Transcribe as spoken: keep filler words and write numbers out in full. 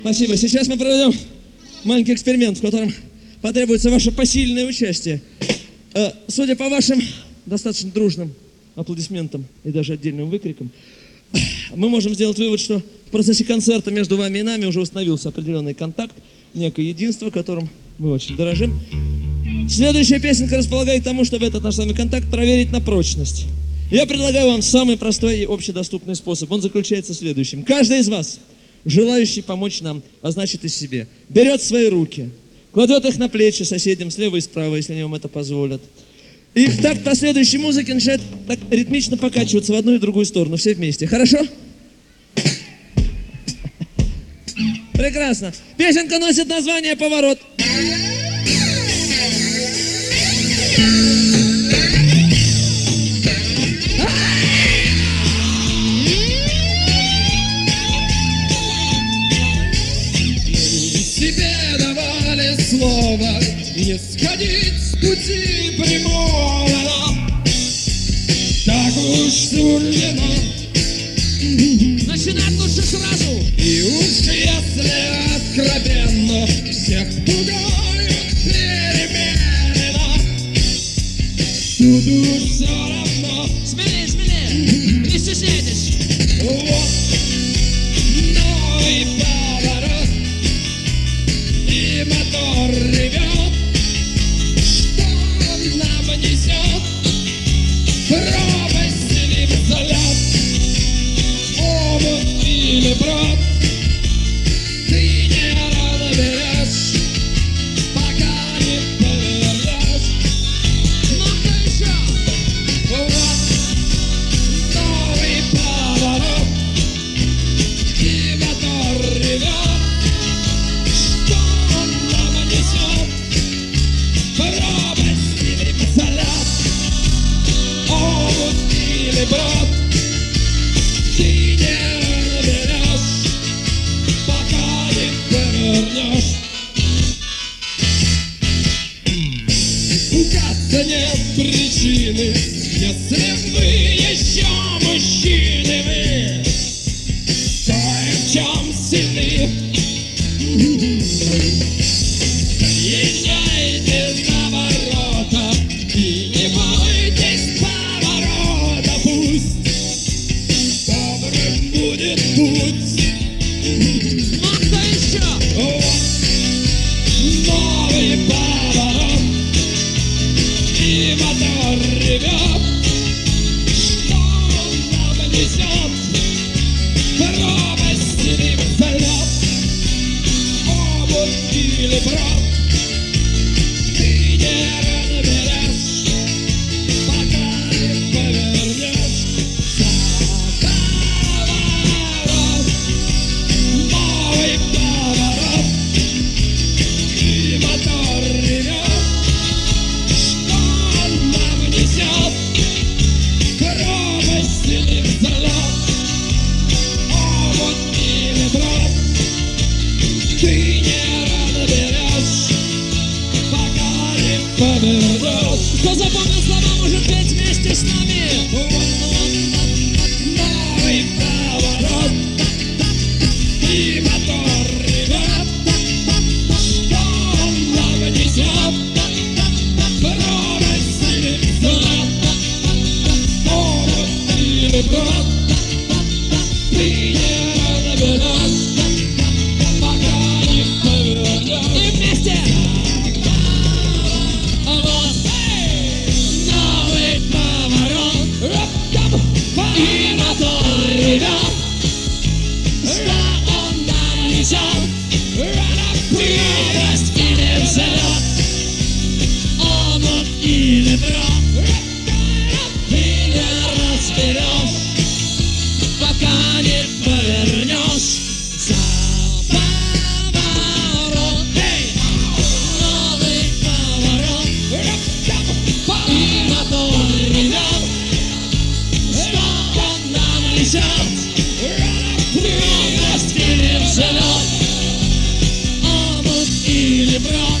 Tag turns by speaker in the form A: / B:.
A: Спасибо. Сейчас мы проведем маленький эксперимент, в котором потребуется ваше посильное участие. Судя по вашим достаточно дружным аплодисментам и даже отдельным выкрикам, мы можем сделать вывод, что в процессе концерта между вами и нами уже установился определенный контакт, некое единство, которым мы очень дорожим. Следующая песенка располагает к тому, чтобы этот наш с вами контакт проверить на прочность. Я предлагаю вам самый простой и общедоступный способ. Он заключается в следующем. Каждый из вас, желающий помочь нам, а значит и себе, берет свои руки, кладет их на плечи соседям слева и справа, если они вам это позволят. И в такт последующей музыки начинает так ритмично покачиваться в одну и другую сторону, все вместе. Хорошо? Прекрасно. Песенка носит название «Поворот».
B: Себе давали слово не сходить с пути прямого, так уж суждено.
C: Начинать лучше сразу.
B: И уж если откровенно всех пугают перемены, тут уж все равно.
C: Смелее, смелее, не стесняйтесь.
B: Вот новый поворот, и мотор ревет. Что он нам несет? Пропасть или взлет, омут или брод, ты не разберешь, пока не повернешь.
C: Ну-ка еще.
B: Вот новый поворот, и мотор ревет. Что он нам несет? Пропасть или взлет, омут или брод, ты не разберешь, пока не повернешь. Пугаться нет причины, если вы еще мужчины, вы кое в чем сильны. Езжайте на ворота и не бойтесь поворота, пусть добрым будет путь.
C: Ну-ка еще.
B: Вот новый поворот, и мотор ревет. Что он нам несет? Пропасть или взлет, омут или брод, ты не разберешь, пока не повернешь. За поворот, новый поворот, и мотор ревет. Что он нам несет? Пропасть или взлет, омут или брод, ты не разберешь, пока не повернешь.
C: Кто запомнил слова, может петь вместе с нами.
B: Новый поворот, и мотор ревет. Что он нам несет? Пропасть или взлет, омут или брод, ты не разберешь, пока не повернешь.
C: И вместе.
B: Вот новый поворот, и мотор ревет. Что он нам несет? Пропасть или взлет, омут или брод, ты не разберешь, пока не повернешь. За поворот, новый поворот, и мотор ревет. Что он нам несет? Пропасть или взлет, омут или брод,